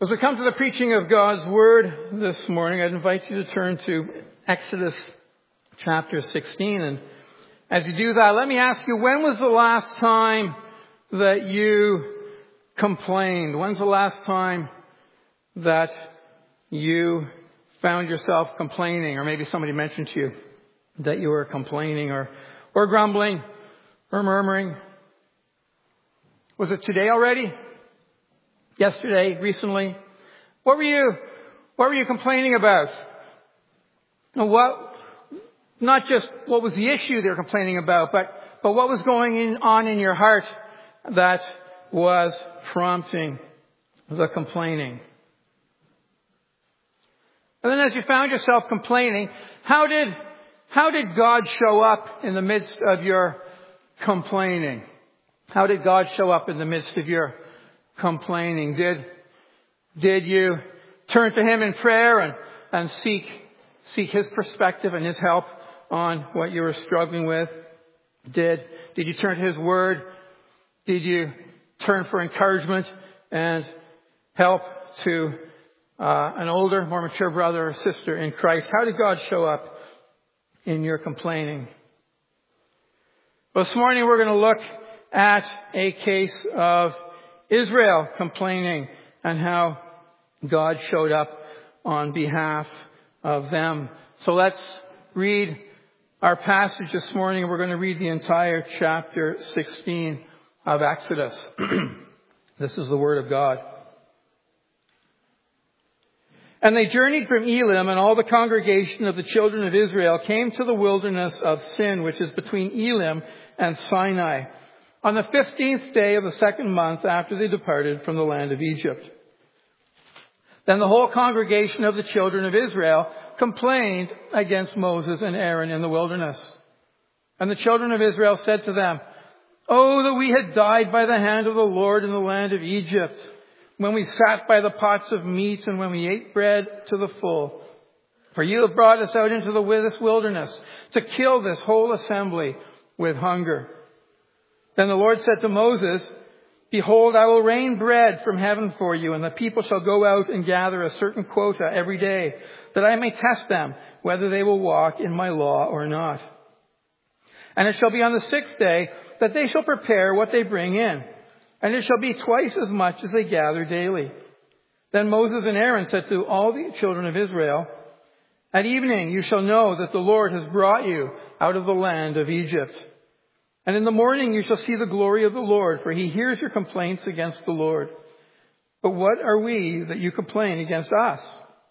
As we come to the preaching of God's Word this morning, I'd invite you to turn to Exodus chapter 16. And as you do that, let me ask you, when was the last time that you complained? When's the last time that you found yourself complaining? Or maybe somebody mentioned to you that you were complaining or grumbling or murmuring. Was it today already? Yesterday, recently? What were you complaining about? Not just what was the issue they were complaining about, but what was going on in your heart that was prompting the complaining. And then as you found yourself complaining, how did God show up in the midst of your complaining? How did God show up in the midst of your complaining? Did you turn to Him in prayer and seek His perspective and His help on what you were struggling with? Did you turn to His Word? Did you turn for encouragement and help to an older, more mature brother or sister in Christ? How did God show up in your complaining? Well, this morning we're going to look at a case of Israel complaining and how God showed up on behalf of them. So let's read our passage this morning. We're going to read the entire chapter 16 of Exodus. This is the Word of God. And they journeyed from Elim, and all the congregation of the children of Israel came to the wilderness of Sin, which is between Elim and Sinai, on the 15th day of the second month after they departed from the land of Egypt. Then the whole congregation of the children of Israel complained against Moses and Aaron in the wilderness. And the children of Israel said to them, "Oh, that we had died by the hand of the Lord in the land of Egypt, when we sat by the pots of meat and when we ate bread to the full. For you have brought us out into this wilderness to kill this whole assembly with hunger." Then the Lord said to Moses, "Behold, I will rain bread from heaven for you, and the people shall go out and gather a certain quota every day, that I may test them whether they will walk in my law or not. And it shall be on the 6th day that they shall prepare what they bring in, and it shall be twice as much as they gather daily." Then Moses and Aaron said to all the children of Israel, "At evening you shall know that the Lord has brought you out of the land of Egypt. And in the morning you shall see the glory of the Lord, for He hears your complaints against the Lord. But what are we that you complain against us?"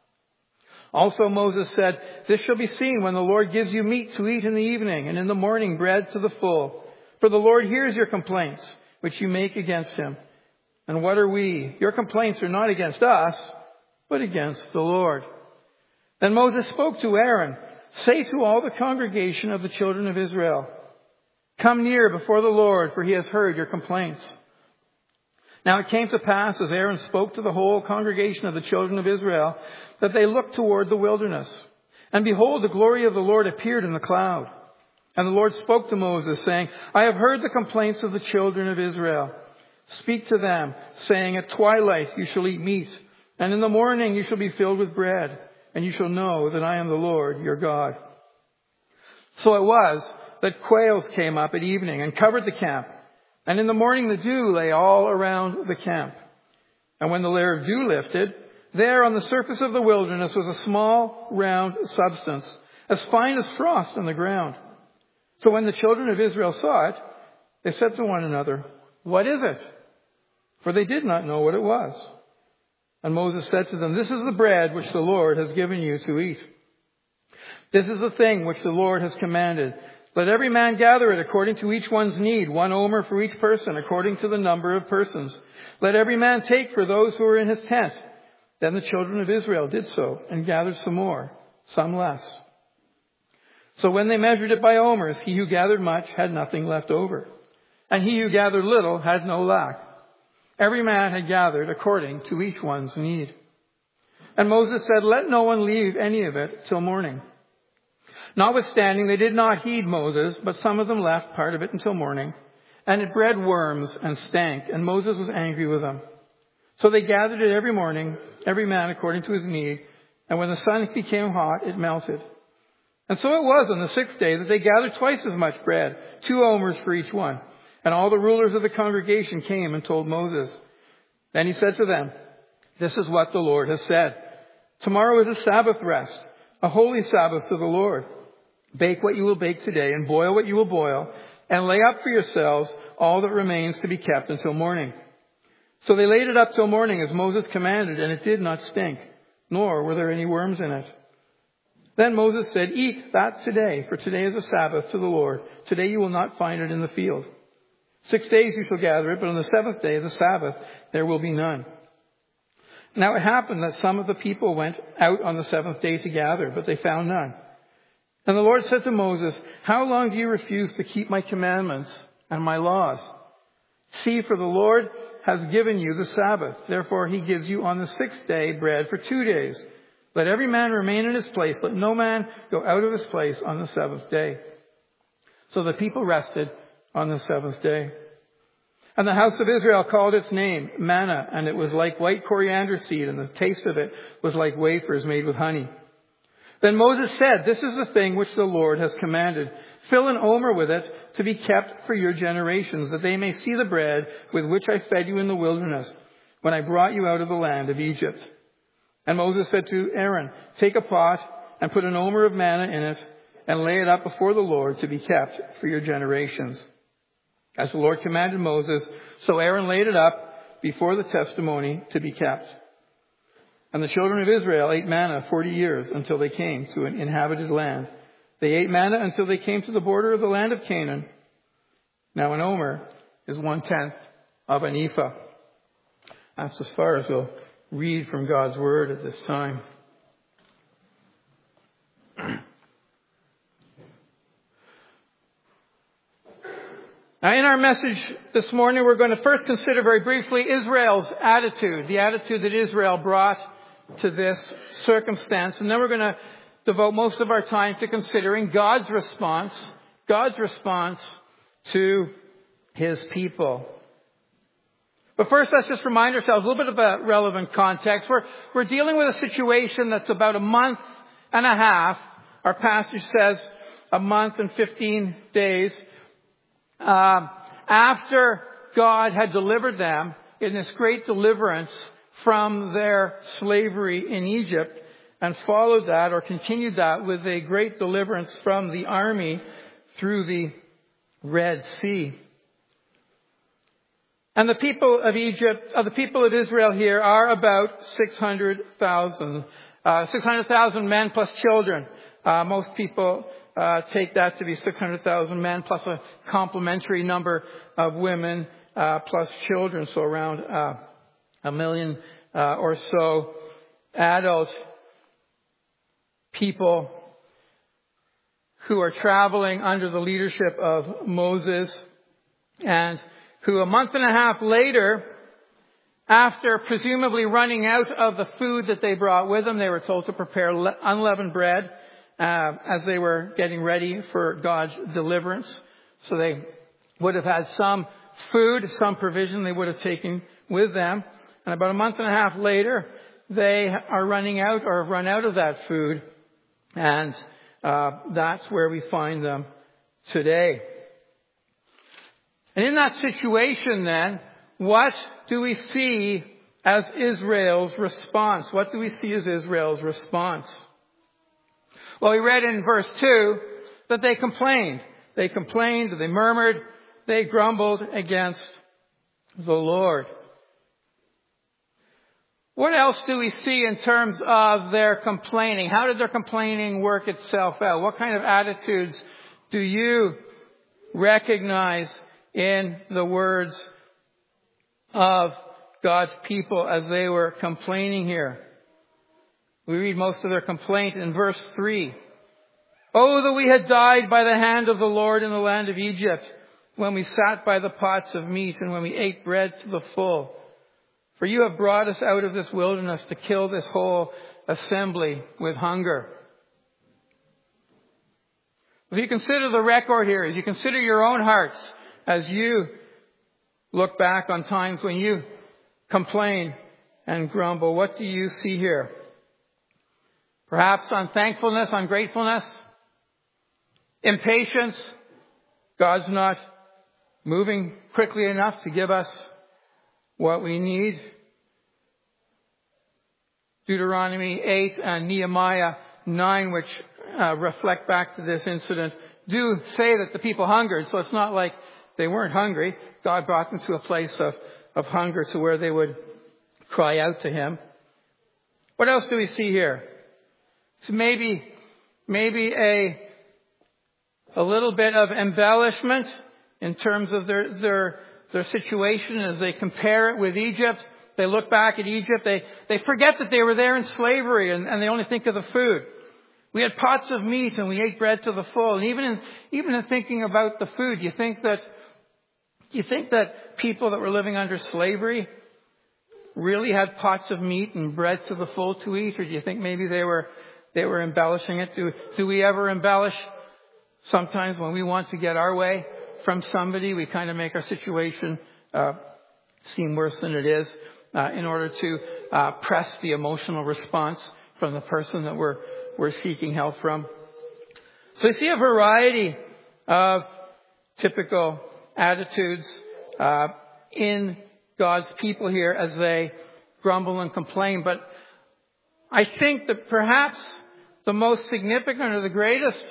Also Moses said, "This shall be seen when the Lord gives you meat to eat in the evening, and in the morning bread to the full. For the Lord hears your complaints, which you make against Him. And what are we? Your complaints are not against us, but against the Lord." Then Moses spoke to Aaron, "Say to all the congregation of the children of Israel, 'Come near before the Lord, for He has heard your complaints.'" Now it came to pass, as Aaron spoke to the whole congregation of the children of Israel, that they looked toward the wilderness. And behold, the glory of the Lord appeared in the cloud. And the Lord spoke to Moses, saying, "I have heard the complaints of the children of Israel. Speak to them, saying, at twilight you shall eat meat, and in the morning you shall be filled with bread, and you shall know that I am the Lord your God." So it was that quails came up at evening and covered the camp. And in the morning the dew lay all around the camp. And when the layer of dew lifted, there on the surface of the wilderness was a small round substance, as fine as frost on the ground. So when the children of Israel saw it, they said to one another, "What is it?" For they did not know what it was. And Moses said to them, "This is the bread which the Lord has given you to eat. This is the thing which the Lord has commanded. Let every man gather it according to each one's need, 1 omer for each person, according to the number of persons. Let every man take for those who are in his tent." Then the children of Israel did so, and gathered some more, some less. So when they measured it by omers, he who gathered much had nothing left over, and he who gathered little had no lack. Every man had gathered according to each one's need. And Moses said, "Let no one leave any of it till morning." Notwithstanding, they did not heed Moses, but some of them left part of it until morning. And it bred worms and stank, and Moses was angry with them. So they gathered it every morning, every man according to his need, and when the sun became hot, it melted. And so it was on the 6th day that they gathered twice as much bread, 2 omers for each one. And all the rulers of the congregation came and told Moses. Then he said to them, "This is what the Lord has said. Tomorrow is a Sabbath rest, a holy Sabbath to the Lord. Bake what you will bake today, and boil what you will boil, and lay up for yourselves all that remains to be kept until morning." So they laid it up till morning as Moses commanded, and it did not stink, nor were there any worms in it. Then Moses said, "Eat that today, for today is a Sabbath to the Lord. Today you will not find it in the field. 6 days you shall gather it, but on the 7th day, the Sabbath, there will be none." Now it happened that some of the people went out on the 7th day to gather, but they found none. And the Lord said to Moses, "How long do you refuse to keep my commandments and my laws? See, for the Lord has given you the Sabbath. Therefore he gives you on the 6th day bread for 2 days. Let every man remain in his place. Let no man go out of his place on the 7th day." So the people rested on the 7th day. And the house of Israel called its name manna, and it was like white coriander seed, and the taste of it was like wafers made with honey. Then Moses said, "This is the thing which the Lord has commanded. Fill an omer with it to be kept for your generations, that they may see the bread with which I fed you in the wilderness, when I brought you out of the land of Egypt." And Moses said to Aaron, "Take a pot and put an omer of manna in it, and lay it up before the Lord to be kept for your generations." As the Lord commanded Moses, so Aaron laid it up before the testimony to be kept. And the children of Israel ate manna 40 years until they came to an inhabited land. They ate manna until they came to the border of the land of Canaan. Now an omer is 1/10 of an ephah. That's as far as we'll read from God's word at this time. Now, in our message this morning, we're going to first consider very briefly Israel's attitude, the attitude that Israel brought to this circumstance. And then we're going to devote most of our time to considering God's response to his people. But first, let's just remind ourselves a little bit of a relevant context. We're dealing with a situation that's about a month and a half. Our passage says a month and 15 days. After God had delivered them in this great deliverance from their slavery in Egypt, and followed that or continued that with a great deliverance from the army through the Red Sea. And the people of Egypt, the people of Israel here are about 600,000 men plus children. Most people take that to be 600,000 men plus a complementary number of women plus children, so around 1 million or so adult people who are traveling under the leadership of Moses, and who a month and a half later, after presumably running out of the food that they brought with them, they were told to prepare unleavened bread as they were getting ready for God's deliverance. So they would have had some food, some provision they would have taken with them. And about a month and a half later, they are running out or have run out of that food. And that's where we find them today. And in that situation then, what do we see as Israel's response? What do we see as Israel's response? Well, we read in verse 2 that they complained. They complained, they murmured, they grumbled against the Lord. What else do we see in terms of their complaining? How did their complaining work itself out? What kind of attitudes do you recognize in the words of God's people as they were complaining here? We read most of their complaint in verse 3. "Oh, that we had died by the hand of the Lord in the land of Egypt, when we sat by the pots of meat and when we ate bread to the full. For you have brought us out of this wilderness to kill this whole assembly with hunger." If you consider the record here, as you consider your own hearts, as you look back on times when you complain and grumble. What do you see here? Perhaps unthankfulness, ungratefulness, impatience. God's not moving quickly enough to give us what we need. Deuteronomy 8 and Nehemiah 9, which reflect back to this incident, do say that the people hungered. So it's not like they weren't hungry. God brought them to a place of hunger to where they would cry out to Him. What else do we see here? So maybe a little bit of embellishment in terms of their situation as they compare it with Egypt. They look back at Egypt. They forget that they were there in slavery and they only think of the food. We had pots of meat and we ate bread to the full. And even in thinking about the food, you think that people that were living under slavery really had pots of meat and bread to the full to eat? Or do you think maybe they were embellishing it? Do we ever embellish? Sometimes when we want to get our way from somebody, we kind of make our situation seem worse than it is in order to press the emotional response from the person that we're seeking help from. So you see a variety of typical attitudes in God's people here as they grumble and complain. But I think that perhaps the most significant or the greatest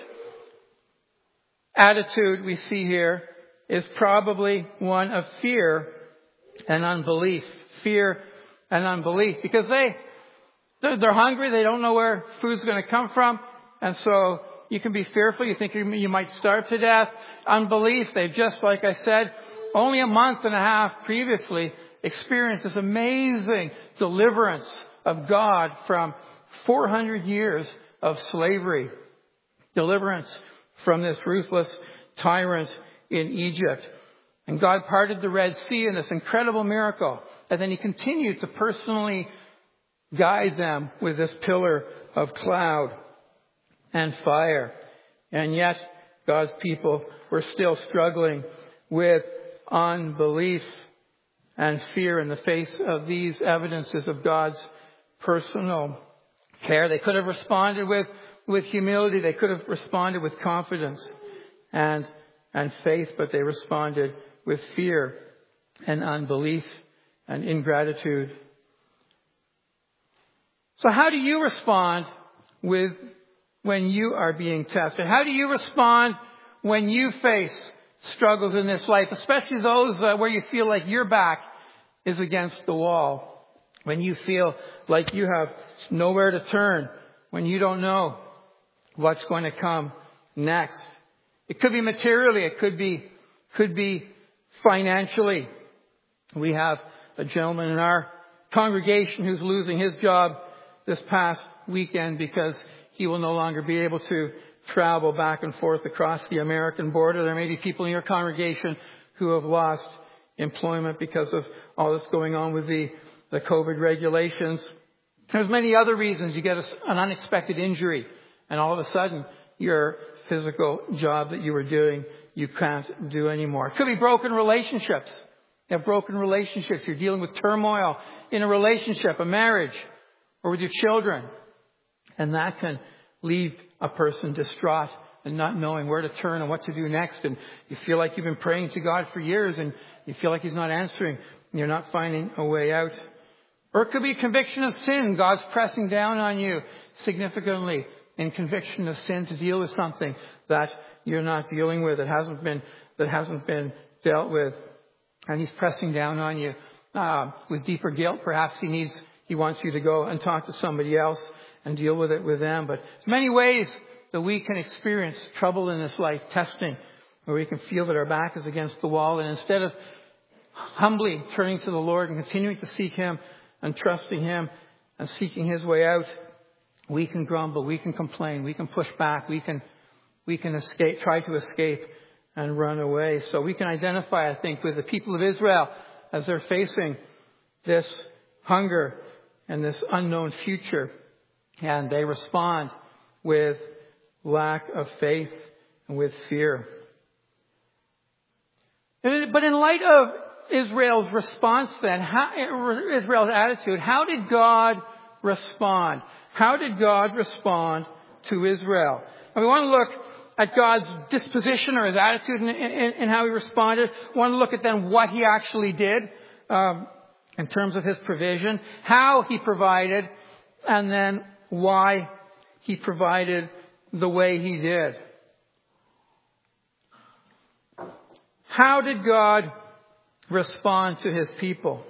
attitude we see here is probably one of fear and unbelief. Fear and unbelief. Because they're hungry. They don't know where food's going to come from. And so you can be fearful. You think you might starve to death. Unbelief. They've just, like I said, only a month and a half previously experienced this amazing deliverance of God from 400 years of slavery. Deliverance from this ruthless tyrant in Egypt. And God parted the Red Sea in this incredible miracle. And then He continued to personally guide them with this pillar of cloud and fire. And yet, God's people were still struggling with unbelief and fear in the face of these evidences of God's personal care. They could have responded with humility. They could have responded with confidence and faith, but they responded with fear and unbelief and ingratitude. So how do you respond when you are being tested? How do you respond when you face struggles in this life, especially those where you feel like your back is against the wall, when you feel like you have nowhere to turn, when you don't know what's going to come next? It could be materially. It could be financially. We have a gentleman in our congregation who's losing his job this past weekend because he will no longer be able to travel back and forth across the American border. There may be people in your congregation who have lost employment because of all this going on with the COVID regulations. There's many other reasons. You get an unexpected injury and all of a sudden your physical job that you were doing, you can't do anymore. It could be broken relationships. You have broken relationships. You're dealing with turmoil in a relationship, a marriage, or with your children. And that can leave a person distraught and not knowing where to turn and what to do next. And you feel like you've been praying to God for years and you feel like He's not answering and you're not finding a way out. Or it could be conviction of sin. God's pressing down on you significantly in conviction of sin to deal with something that you're not dealing with, that hasn't been dealt with. And He's pressing down on you with deeper guilt. Perhaps He wants you to go and talk to somebody else and deal with it with them. But there's many ways that we can experience trouble in this life, testing, where we can feel that our back is against the wall. And instead of humbly turning to the Lord and continuing to seek Him and trusting Him and seeking His way out, we can grumble, we can complain, we can push back, we can escape, try to escape and run away. So we can identify, I think, with the people of Israel as they're facing this hunger and this unknown future. And they respond with lack of faith and with fear. But in light Israel's response then? Israel's attitude. How did God respond? How did God respond to Israel? And we want to look at God's disposition or his attitude in how he responded. We want to look at then what he actually did in terms of his provision, how he provided, and then why he provided the way he did. How did God respond to his people?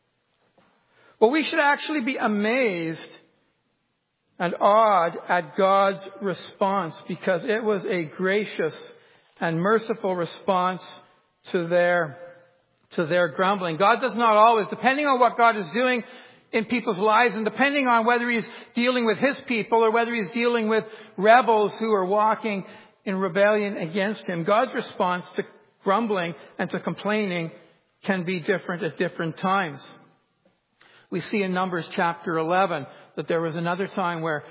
Well, we should actually be amazed and awed at God's response, because it was a gracious and merciful response to their grumbling. God does not always, depending on what God is doing in people's lives, and depending on whether he's dealing with his people or whether he's dealing with rebels who are walking in rebellion against him, God's response to grumbling and to complaining can be different at different times. We see in Numbers chapter 11 that there was another time where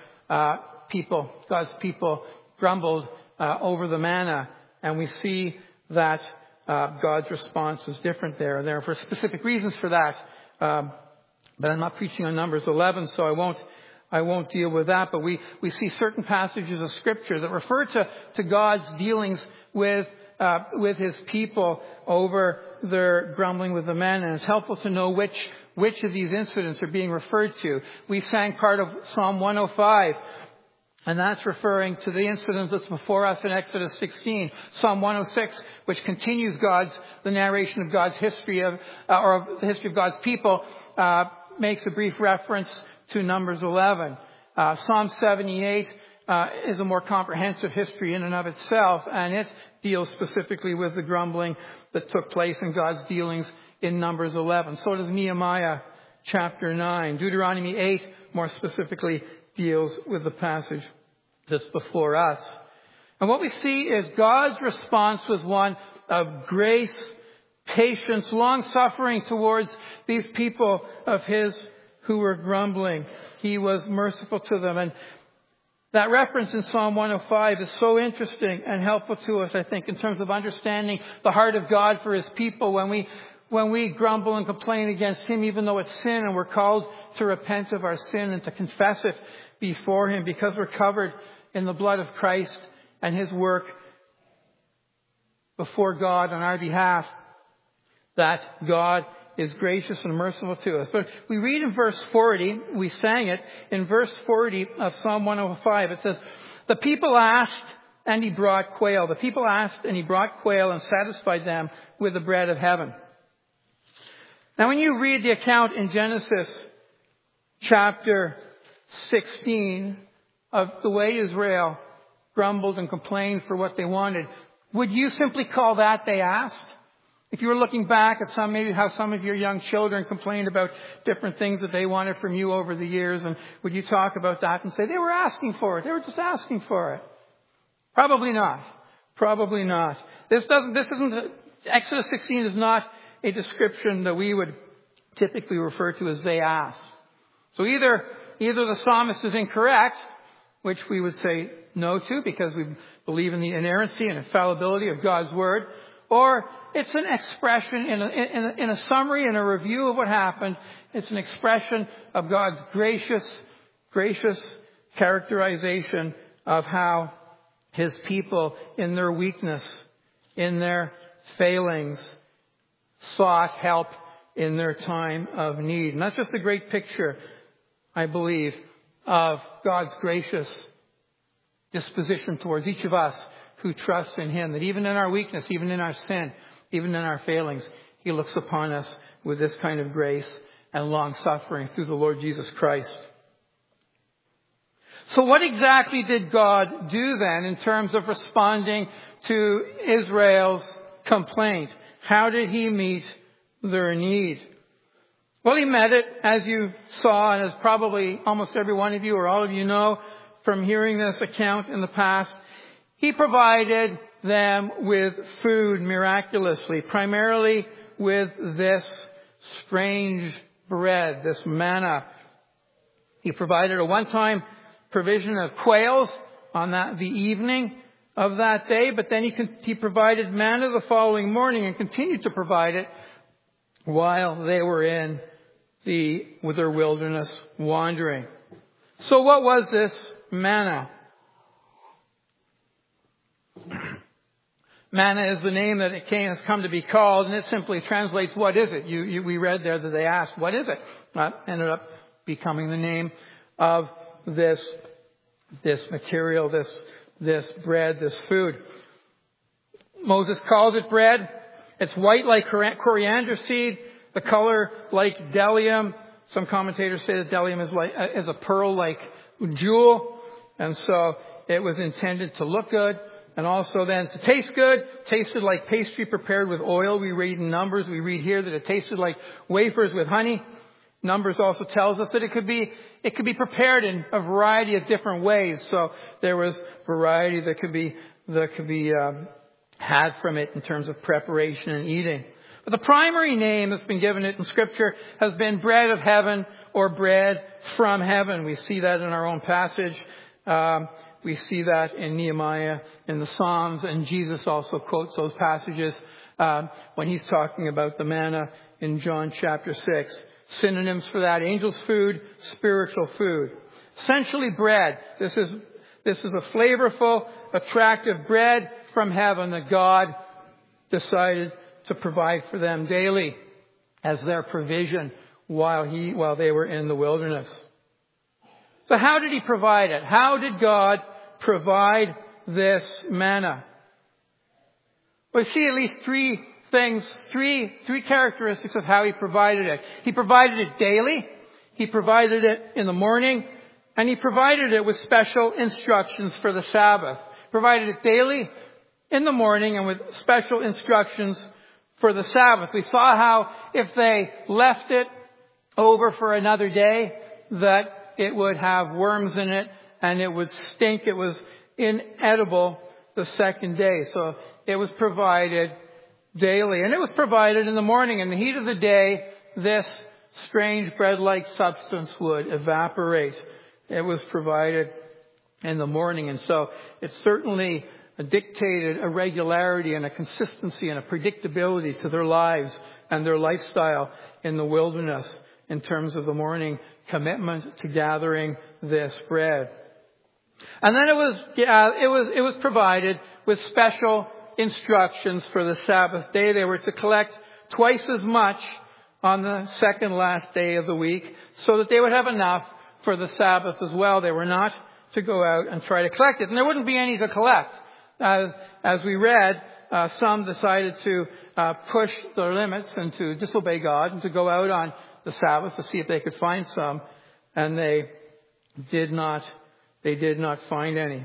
God's people grumbled over the manna, and we see that God's response was different there. And there are specific reasons for that. But I'm not preaching on Numbers 11, so I won't deal with that. But we see certain passages of Scripture that refer to God's dealings with his people over their grumbling with the manna. And it's helpful to know which of these incidents are being referred to. We sang part of Psalm 105. And that's referring to the incident that's before us in Exodus 16. Psalm 106, which continues the narration of God's history or the history of God's people, makes a brief reference to Numbers 11. Psalm 78 is a more comprehensive history in and of itself, and it deals specifically with the grumbling that took place in God's dealings in Numbers 11. So does Nehemiah chapter 9. Deuteronomy 8 more specifically deals with the passage that's before us. And what we see is God's response was one of grace, patience, long-suffering towards these people of his who were grumbling. He was merciful to them. And that reference in Psalm 105 is so interesting and helpful to us, I think, in terms of understanding the heart of God for his people when we grumble and complain against him, even though it's sin, and we're called to repent of our sin and to confess it before him, because we're covered in the blood of Christ and his work before God on our behalf, that God is gracious and merciful to us. But we read in verse 40, we sang it, in verse 40 of Psalm 105, it says, "The people asked, and he brought quail. The people asked, and he brought quail and satisfied them with the bread of heaven." Now, when you read the account in Genesis chapter 16 of the way Israel grumbled and complained for what they wanted, would you simply call that they asked? If you were looking back at maybe how some of your young children complained about different things that they wanted from you over the years, and would you talk about that and say they were asking for it? They were just asking for it. Probably not. Probably not. Exodus 16 is not a description that we would typically refer to as they asked. So either the psalmist is incorrect, which we would say no to because we believe in the inerrancy and infallibility of God's word, or it's an expression in a summary and a review of what happened. It's an expression of God's gracious characterization of how his people, in their weakness, in their failings, sought help in their time of need. And that's just a great picture, I believe, of God's gracious disposition towards each of us who trust in him, that even in our weakness, even in our sin, even in our failings, he looks upon us with this kind of grace and long-suffering through the Lord Jesus Christ. So what exactly did God do then in terms of responding to Israel's complaint? How did he meet their need? Well, he met it, as you saw, and as probably almost every one of you or all of you know from hearing this account in the past. He provided them with food miraculously, primarily with this strange bread, this manna. He provided a one-time provision of quails on the evening of that day, but then he provided manna the following morning and continued to provide it while they were in with their wilderness wandering. So what was this manna? Manna is the name that it has come to be called, and it simply translates, what is it? We read there that they asked, what is it? That ended up becoming the name of this material, this bread, this food. Moses calls it bread. It's white like coriander seed, the color like bdellium. Some commentators say that bdellium is a pearl-like jewel, and so it was intended to look good. And also then to taste good, tasted like pastry prepared with oil. We read in Numbers, we read here that it tasted like wafers with honey. Numbers also tells us that it could be prepared in a variety of different ways. So there was variety that could be had from it in terms of preparation and eating. But the primary name that's been given it in Scripture has been bread of heaven or bread from heaven. We see that in our own passage. We see that in Nehemiah, in the Psalms, and Jesus also quotes those passages when he's talking about the manna in John chapter 6. Synonyms for that: angel's food, spiritual food. Essentially bread. This is a flavorful, attractive bread from heaven that God decided to provide for them daily as their provision while they were in the wilderness. So how did he provide it? How did God provide this manna? We see at least three characteristics of how he provided it. He provided it daily, he provided it in the morning, and he provided it with special instructions for the Sabbath. Provided it daily, in the morning, and with special instructions for the Sabbath. We saw how if they left it over for another day, that it would have worms in it and it would stink. It was inedible the second day. So it was provided daily. And it was provided in the morning. In the heat of the day, this strange bread-like substance would evaporate. It was provided in the morning. And so it certainly dictated a regularity and a consistency and a predictability to their lives and their lifestyle in the wilderness in terms of the morning commitment to gathering this bread. And then it was provided with special instructions for the Sabbath day. They were to collect twice as much on the second last day of the week so that they would have enough for the Sabbath as well. They were not to go out and try to collect it. And there wouldn't be any to collect. As we read, some decided to push their limits and to disobey God and to go out on the Sabbath to see if they could find some. And they did not find any.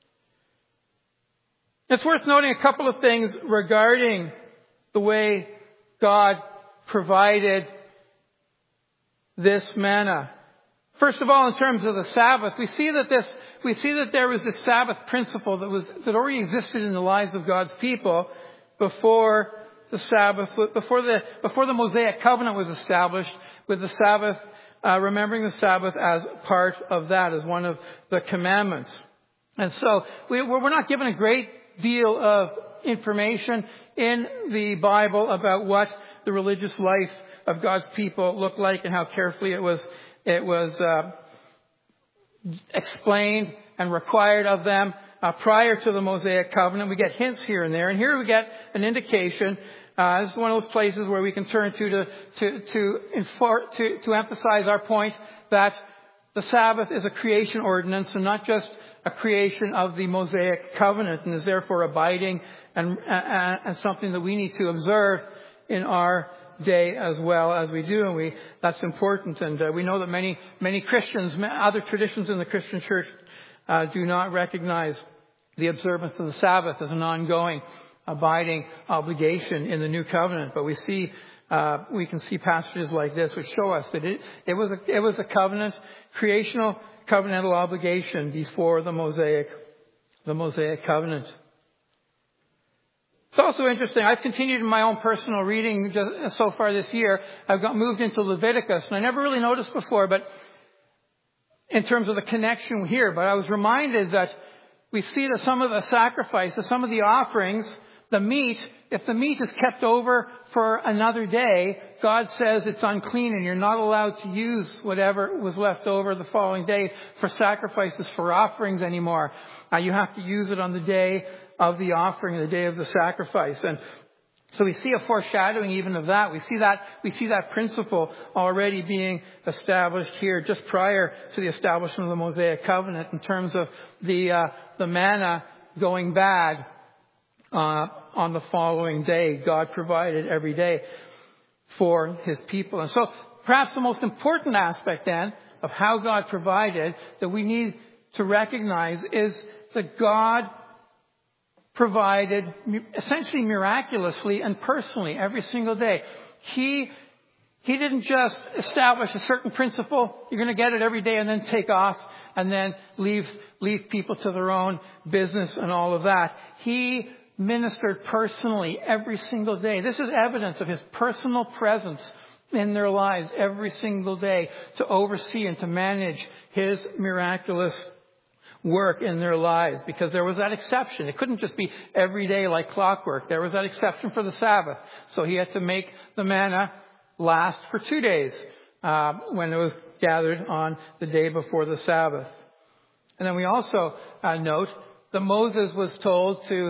It's worth noting a couple of things regarding the way God provided this manna. First of all, in terms of the Sabbath, we see that there was this Sabbath principle that already existed in the lives of God's people before the Sabbath, before the Mosaic covenant was established, with the Sabbath, remembering the Sabbath as part of that, as one of the commandments. And so we're not given a great deal of information in the Bible about what the religious life of God's people looked like and how carefully it was explained and required of them prior to the Mosaic covenant. We get hints here and there, and here we get an indication. This is one of those places where we can turn to emphasize our point that the Sabbath is a creation ordinance and not just a creation of the Mosaic covenant, and is therefore abiding and something that we need to observe in our day as well as we do, and that's important. And we know that many Christians, other traditions in the Christian church, do not recognize the observance of the Sabbath as an ongoing, abiding obligation in the new covenant. But we can see passages like this which show us that it was a covenant, creational covenantal obligation before the Mosaic covenant. It's also interesting. I've continued in my own personal reading so far this year. I've moved into Leviticus, and I never really noticed before, but in terms of the connection here. But I was reminded that we see that some of the sacrifices, some of the offerings the meat, if the meat is kept over for another day, God says it's unclean and you're not allowed to use whatever was left over the following day for sacrifices, for offerings anymore. You have to use it on the day of the offering, the day of the sacrifice. And so we see a foreshadowing even of that. We see that principle already being established here just prior to the establishment of the Mosaic covenant in terms of the manna going bad on the following day. God provided every day for his people. And so perhaps the most important aspect then of how God provided that we need to recognize is that God provided essentially miraculously and personally every single day. He didn't just establish a certain principle, you're going to get it every day, and then take off and then leave people to their own business and all of that. He ministered personally every single day. This is evidence of his personal presence in their lives every single day to oversee and to manage his miraculous work in their lives, because there was that exception. It couldn't just be every day like clockwork. There was that exception for the Sabbath. So he had to make the manna last for 2 days when it was gathered on the day before the Sabbath. And then we also note that Moses was told to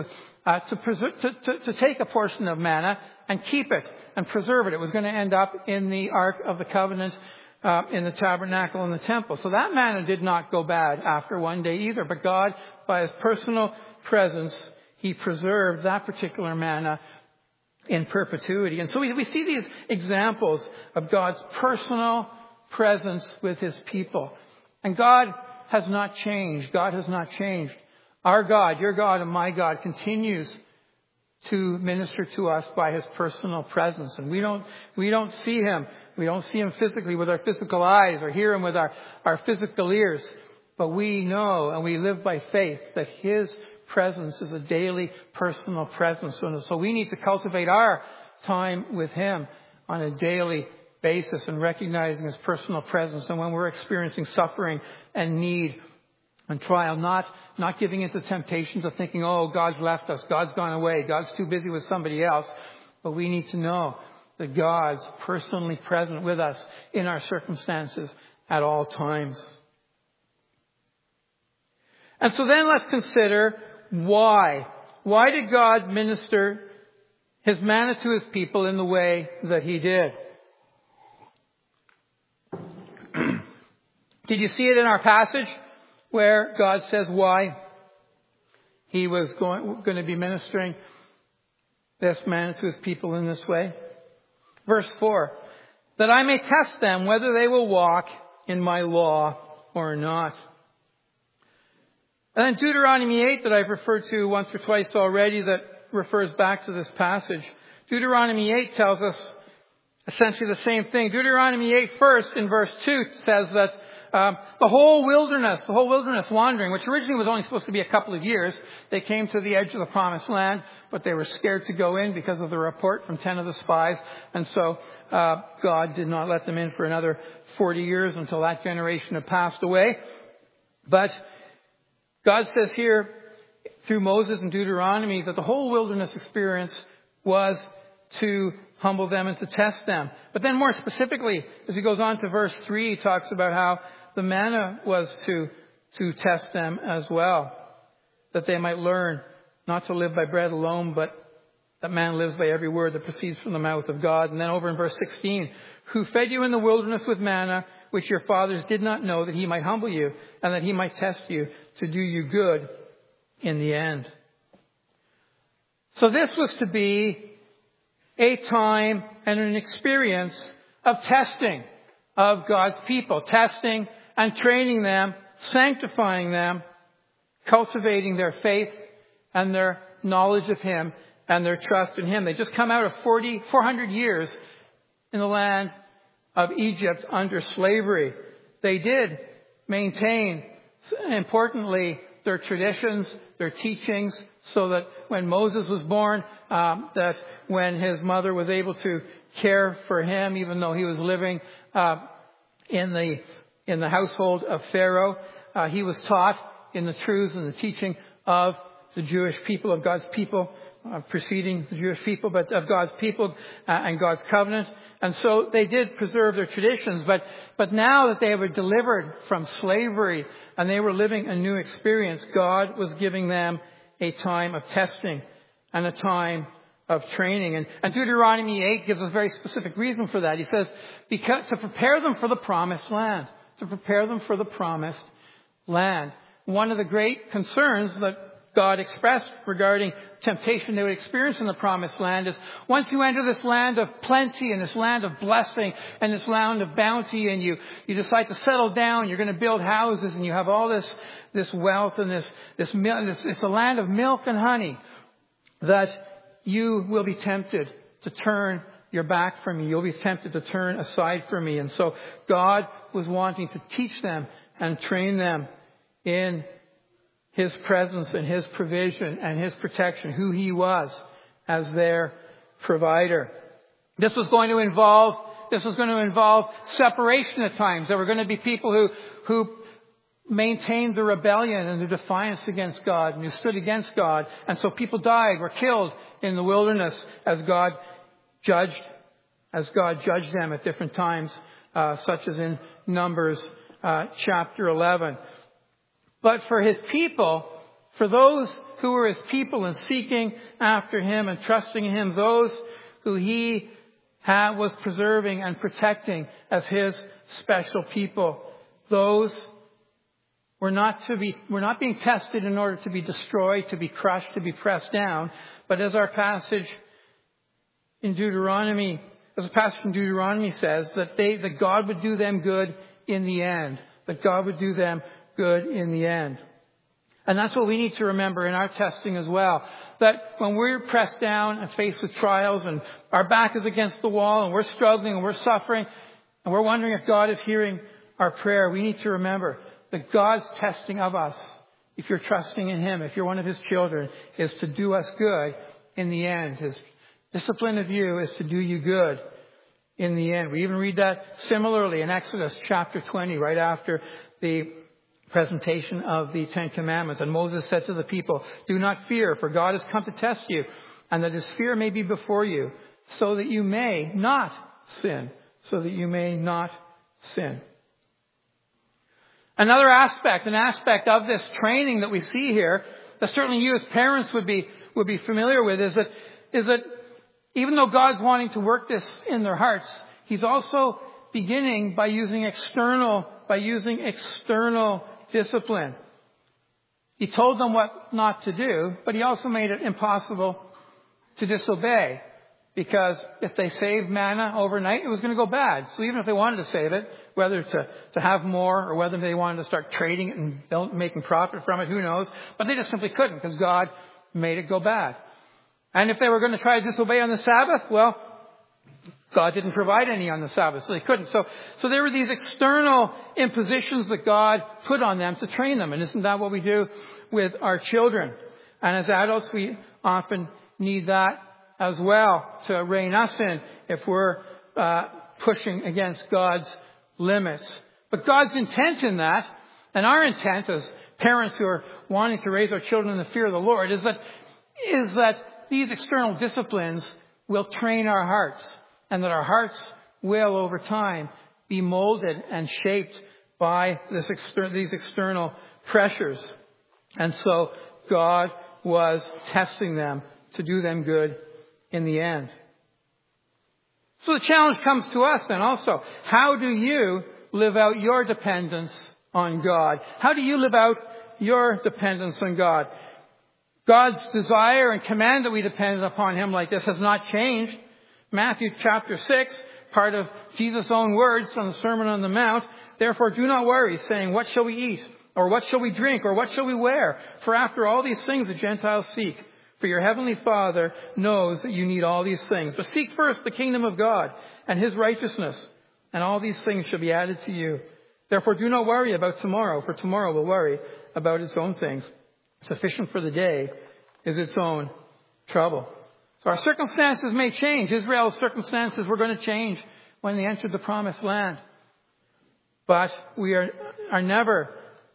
take a portion of manna and keep it and preserve it. It was going to end up in the Ark of the Covenant in the tabernacle and the temple. So that manna did not go bad after 1 day either. But God, by his personal presence, he preserved that particular manna in perpetuity. And so we see these examples of God's personal presence with his people. And God has not changed. God has not changed. Our God, your God, and my God continues to minister to us by his personal presence. And we don't see him. We don't see him physically with our physical eyes or hear him with our physical ears. But we know and we live by faith that his presence is a daily personal presence. So we need to cultivate our time with him on a daily basis and recognizing his personal presence. And when we're experiencing suffering and need and trial, not giving into temptations of thinking, oh, God's left us, God's gone away, God's too busy with somebody else. But we need to know that God's personally present with us in our circumstances at all times. And so then let's consider why. Why did God minister his manna to his people in the way that he did? Did you see it in our passage where God says why he was going to be ministering this manna to his people in this way? Verse 4, that I may test them whether they will walk in my law or not. And then Deuteronomy 8 that I've referred to once or twice already that refers back to this passage. Deuteronomy 8 tells us essentially the same thing. Deuteronomy 8 first in verse 2 says that the whole wilderness wandering, which originally was only supposed to be a couple of years, they came to the edge of the promised land, but they were scared to go in because of the report from 10 of the spies. And so God did not let them in for another 40 years until that generation had passed away. But God says here through Moses and Deuteronomy that the whole wilderness experience was to humble them and to test them. But then more specifically, as he goes on to verse 3, he talks about how the manna was to test them as well, that they might learn not to live by bread alone, but that man lives by every word that proceeds from the mouth of God. And then over in verse 16, who fed you in the wilderness with manna, which your fathers did not know, that he might humble you and that he might test you to do you good in the end. So this was to be a time and an experience of testing of God's people, testing and training them, sanctifying them, cultivating their faith and their knowledge of him and their trust in him. They just come out of 400 years in the land of Egypt under slavery. They did maintain, importantly, their traditions, their teachings, so that when Moses was born, that when his mother was able to care for him, even though he was living in the household of Pharaoh, he was taught in the truths and the teaching of the Jewish people, of God's people, preceding the Jewish people, but of God's people and God's covenant. And so they did preserve their traditions, but now that they were delivered from slavery and they were living a new experience, God was giving them a time of testing and a time of training. And Deuteronomy 8 gives us a very specific reason for that. He says, because to prepare them for the promised land. To prepare them for the promised land. One of the great concerns that God expressed regarding temptation they would experience in the promised land is once you enter this land of plenty and this land of blessing and this land of bounty, and you decide to settle down, you're going to build houses and you have all this wealth and it's a land of milk and honey, that you will be tempted to turn your back from me. You'll be tempted to turn aside from me. And so God was wanting to teach them and train them in His presence and His provision and His protection, who He was as their provider. This was going to involve separation at times. There were going to be people who maintained the rebellion and the defiance against God and who stood against God. And so people died, were killed in the wilderness as God judged them at different times, such as in Numbers chapter 11. But for His people, for those who were His people and seeking after Him and trusting in Him, those who He was preserving and protecting as His special people, those were not being tested in order to be destroyed, to be crushed, to be pressed down. But as our passage in Deuteronomy says, that God would do them good in the end. That God would do them good in the end. And that's what we need to remember in our testing as well. That when we're pressed down and faced with trials and our back is against the wall and we're struggling and we're suffering and we're wondering if God is hearing our prayer, we need to remember that God's testing of us, if you're trusting in Him, if you're one of His children, is to do us good in the end. His discipline of you is to do you good in the end. We even read that similarly in Exodus chapter 20, right after the presentation of the Ten Commandments. And Moses said to the people, "Do not fear, for God has come to test you, and that His fear may be before you, so that you may not sin." So that you may not sin. An aspect of this training that we see here, that certainly you as parents would be familiar with, is that even though God's wanting to work this in their hearts, He's also beginning by using external discipline. He told them what not to do, but He also made it impossible to disobey. Because if they saved manna overnight, it was going to go bad. So even if they wanted to save it, whether to have more or whether they wanted to start trading it and making profit from it, who knows? But they just simply couldn't because God made it go bad. And if they were going to try to disobey on the Sabbath, well, God didn't provide any on the Sabbath, so they couldn't. So there were these external impositions that God put on them to train them. And isn't that what we do with our children? And as adults, we often need that as well to rein us in if we're pushing against God's limits. But God's intent in that, and our intent as parents who are wanting to raise our children in the fear of the Lord, is that these external disciplines will train our hearts, and that our hearts will, over time, be molded and shaped by these external pressures. And so God was testing them to do them good in the end. So the challenge comes to us then also. How do you live out your dependence on God? How do you live out your dependence on God? God's desire and command that we depend upon Him like this has not changed. Matthew chapter 6, part of Jesus' own words on the Sermon on the Mount. "Therefore do not worry, saying, what shall we eat? Or what shall we drink? Or what shall we wear? For after all these things the Gentiles seek. For your heavenly Father knows that you need all these things. But seek first the kingdom of God and His righteousness, and all these things shall be added to you. Therefore do not worry about tomorrow, for tomorrow will worry about its own things. Sufficient for the day is its own trouble." So our circumstances may change. Israel's circumstances were going to change when they entered the promised land. But we are never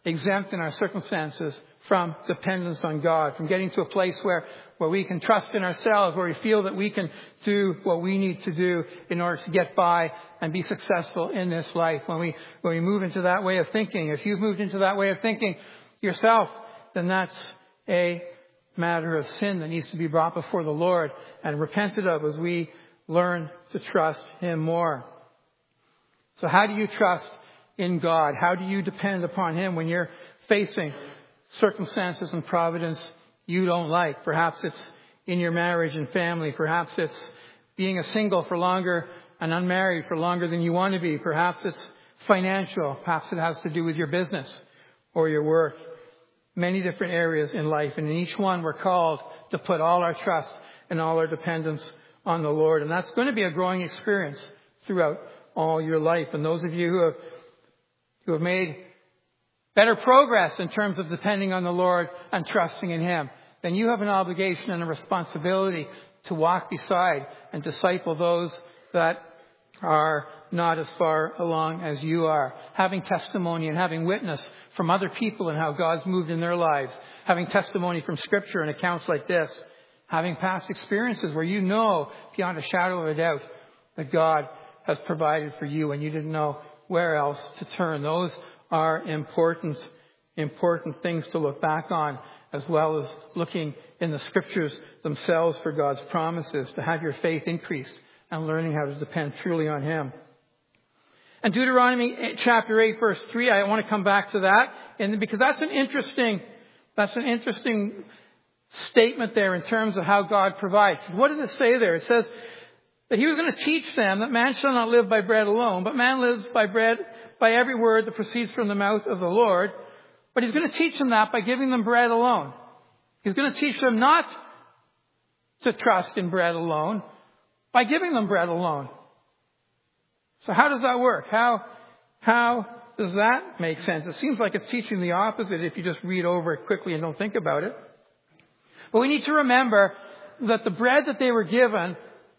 exempt in our circumstances from dependence on God, from getting to a place where we can trust in ourselves, where we feel that we can do what we need to do in order to get by and be successful in this life. When we move into that way of thinking, if you've moved into that way of thinking yourself, then that's a matter of sin that needs to be brought before the Lord and repented of as we learn to trust Him more. So how do you trust in God? How do you depend upon Him when you're facing circumstances and providence you don't like? Perhaps it's in your marriage and family. Perhaps it's being a single for longer and unmarried for longer than you want to be. Perhaps it's financial. Perhaps it has to do with your business or your work. Many different areas in life. And in each one we're called to put all our trust and all our dependence on the Lord. And that's going to be a growing experience throughout all your life. And those of you who have made better progress in terms of depending on the Lord and trusting in Him, then you have an obligation and a responsibility to walk beside and disciple those that are not as far along as you are. Having testimony and having witness from other people and how God's moved in their lives. Having testimony from Scripture and accounts like this. Having past experiences where you know beyond a shadow of a doubt that God has provided for you and you didn't know where else to turn. Those are important things to look back on, as well as looking in the Scriptures themselves for God's promises, to have your faith increased and learning how to depend truly on Him. And Deuteronomy chapter 8 verse 3, I want to come back to that, and because that's an interesting statement there in terms of how God provides. What does it say there? It says that He was going to teach them that man shall not live by bread alone, but man lives by bread, by every word that proceeds from the mouth of the Lord. But He's going to teach them that by giving them bread alone. He's going to teach them not to trust in bread alone, by giving them bread alone. So how does that work? How does that make sense? It seems like it's teaching the opposite if you just read over it quickly and don't think about it. But we need to remember that the bread that they were given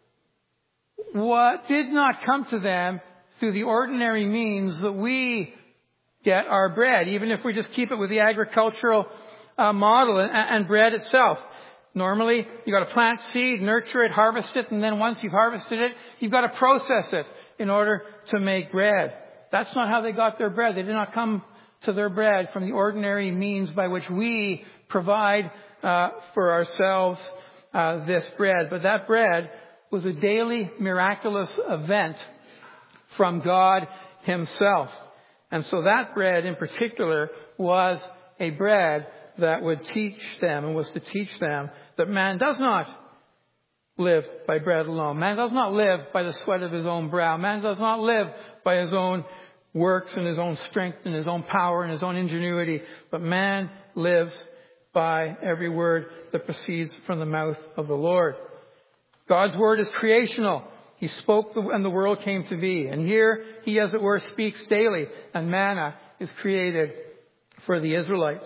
did not come to them through the ordinary means that we get our bread, even if we just keep it with the agricultural model and bread itself. Normally, you've got to plant seed, nurture it, harvest it, and then once you've harvested it, you've got to process it in order to make bread. That's not how they got their bread. They did not come to their bread from the ordinary means by which we provide for ourselves this bread. But that bread was a daily miraculous event from God Himself. And so that bread in particular was a bread that would teach them and was to teach them that man does not live by bread alone. Man does not live by the sweat of his own brow. Man does not live by his own works and his own strength and his own power and his own ingenuity. But man lives by every word that proceeds from the mouth of the Lord. God's word is creational. He spoke and the world came to be. And here He, as it were, speaks daily. And manna is created for the Israelites.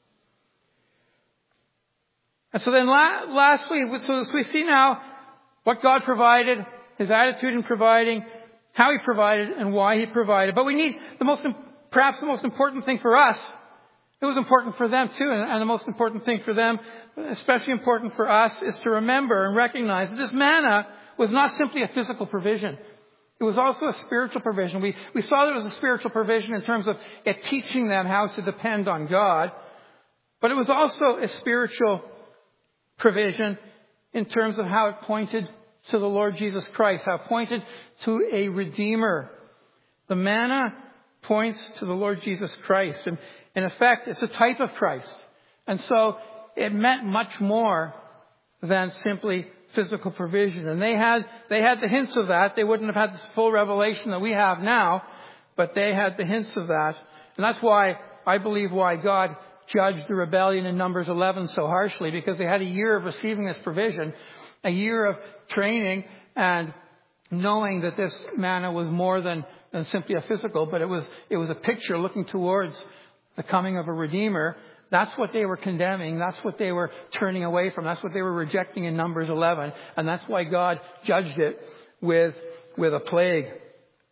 And so then lastly, so we see now what God provided, His attitude in providing, how He provided, and why He provided. But we need perhaps the most important thing for us. It was important for them too, and the most important thing for them, especially important for us, is to remember and recognize that this manna was not simply a physical provision. It was also a spiritual provision. We saw that it was a spiritual provision in terms of it teaching them how to depend on God. But it was also a spiritual provision in terms of how it pointed to the Lord Jesus Christ, how it pointed to a Redeemer. The manna points to the Lord Jesus Christ. And in effect, it's a type of Christ. And so it meant much more than simply physical provision. And they had the hints of that. They wouldn't have had this full revelation that we have now, but they had the hints of that. And that's why I believe why God judged the rebellion in Numbers 11 so harshly, because they had a year of receiving this provision, a year of training and knowing that this manna was more than simply a physical, but it was a picture looking towards the coming of a Redeemer. That's what they were condemning. That's what they were turning away from. That's what they were rejecting in Numbers 11. And that's why God judged it with a plague.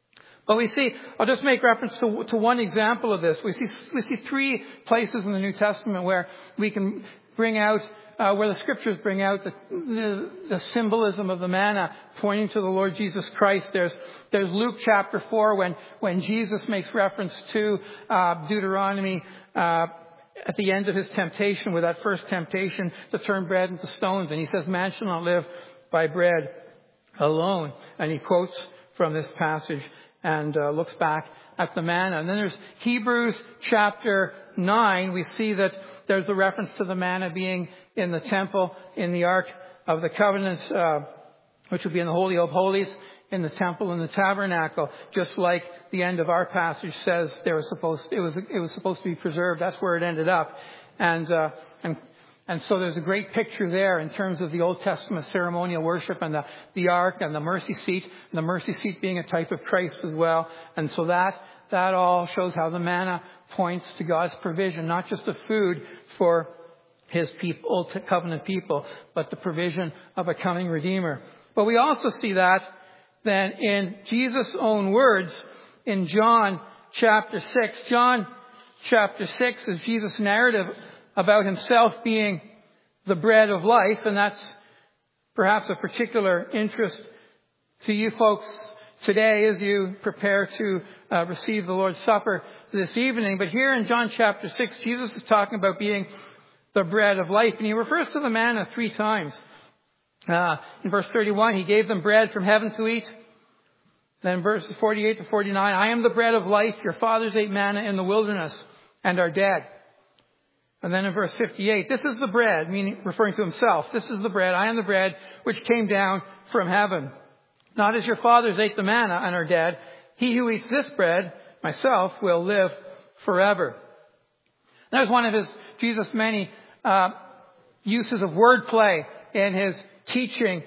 But we see, I'll just make reference to one example of this. We see 3 places in the New Testament where we can bring out, where the Scriptures bring out the symbolism of the manna pointing to the Lord Jesus Christ. There's Luke chapter 4 when Jesus makes reference to Deuteronomy at the end of his temptation, with that first temptation to turn bread into stones. And he says, man shall not live by bread alone. And he quotes from this passage and looks back at the manna. And then there's Hebrews chapter 9. We see that there's a reference to the manna being in the temple, in the Ark of the Covenant, which would be in the Holy of Holies, in the temple, in the tabernacle. Just like the end of our passage says, it was supposed to be preserved. That's where it ended up. And so there's a great picture there in terms of the Old Testament ceremonial worship and the ark and the mercy seat being a type of Christ as well. And so that all shows how the manna points to God's provision, not just of food for his people, Old Covenant people, but the provision of a coming Redeemer. But we also see that then in Jesus' own words in John chapter 6. John chapter 6 is Jesus' narrative about himself being the bread of life, and that's perhaps of particular interest to you folks today as you prepare to receive the Lord's Supper this evening. But here in John chapter 6, Jesus is talking about being the bread of life, and he refers to the manna 3 times. In verse 31, he gave them bread from heaven to eat. Then verses 48 to 49, I am the bread of life. Your fathers ate manna in the wilderness and are dead. And then in verse 58, this is the bread, meaning referring to himself. This is the bread. I am the bread which came down from heaven. Not as your fathers ate the manna and are dead. He who eats this bread, myself, will live forever. That was one of Jesus' many uses of wordplay in his teaching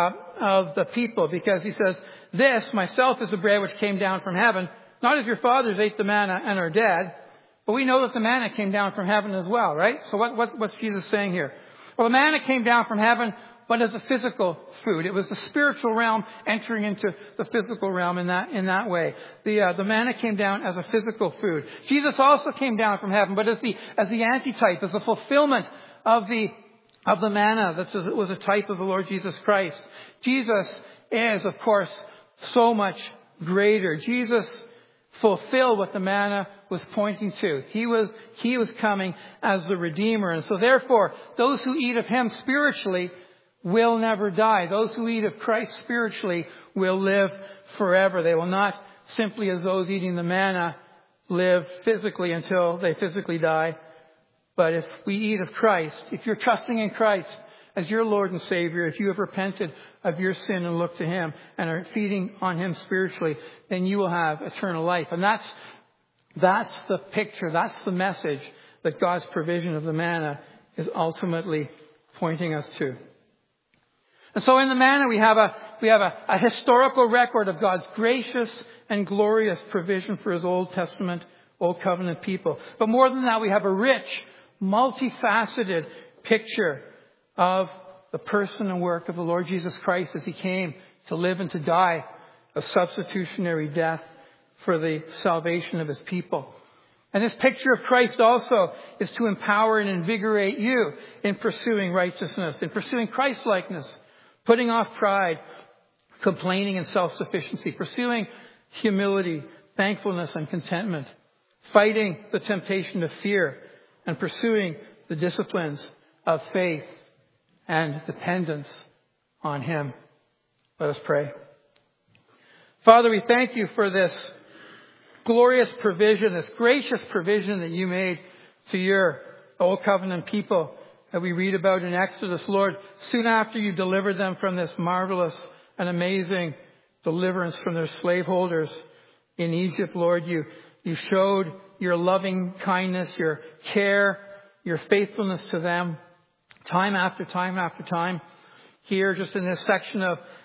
of the people, because he says, this, myself, is the bread which came down from heaven. Not as your fathers ate the manna and are dead. But we know that the manna came down from heaven as well, right? So what's Jesus saying here? Well, the manna came down from heaven, but as a physical food. It was the spiritual realm entering into the physical realm in that way. The manna came down as a physical food. Jesus also came down from heaven, but as the antitype, as a fulfillment of the manna that was a type of the Lord Jesus Christ. Jesus is, of course, so much greater. Jesus fulfilled what the manna was pointing to. He was coming as the Redeemer. And so therefore, those who eat of him spiritually will never die. Those who eat of Christ spiritually will live forever. They will not simply, as those eating the manna, live physically until they physically die. But if we eat of Christ, if you're trusting in Christ as your Lord and Savior, if you have repented of your sin and looked to him and are feeding on him spiritually, then you will have eternal life. And that's the picture, that's the message that God's provision of the manna is ultimately pointing us to. And so in the manna we have a historical record of God's gracious and glorious provision for his Old Testament, Old Covenant people. But more than that, we have a rich, multifaceted picture of the person and work of the Lord Jesus Christ as he came to live and to die a substitutionary death for the salvation of his people. And this picture of Christ also is to empower and invigorate you in pursuing righteousness, in pursuing Christ-likeness, putting off pride, complaining and self-sufficiency, pursuing humility, thankfulness and contentment, fighting the temptation of fear, and pursuing the disciplines of faith and dependence on him. Let us pray. Father, we thank you for this glorious provision, this gracious provision that you made to your Old Covenant people that we read about in Exodus. Lord, soon after you delivered them from this marvelous and amazing deliverance from their slaveholders in Egypt, Lord, you showed your loving kindness, your care, your faithfulness to them time after time after time. Here, just in this section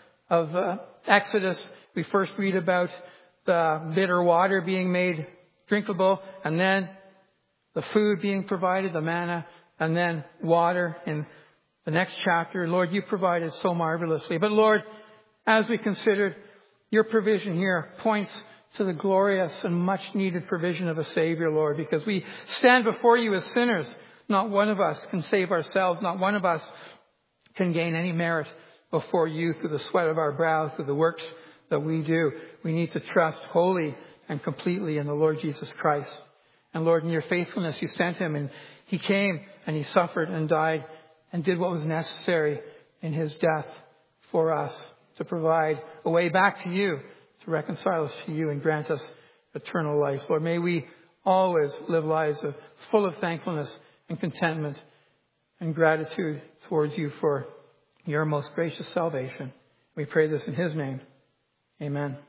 of Exodus, we first read about the bitter water being made drinkable, and then the food being provided, the manna, and then water in the next chapter. Lord, you provided so marvelously. But Lord, as we considered, your provision here points to the glorious and much needed provision of a Savior, Lord, because we stand before you as sinners. Not one of us can save ourselves. Not one of us can gain any merit before you through the sweat of our brow, through the works that we do. We need to trust wholly and completely in the Lord Jesus Christ. And Lord, in your faithfulness, you sent him, and he came and he suffered and died and did what was necessary in his death for us to provide a way back to you, to reconcile us to you and grant us eternal life. Lord, may we always live lives full of thankfulness and contentment and gratitude towards you for your most gracious salvation. We pray this in his name. Amen.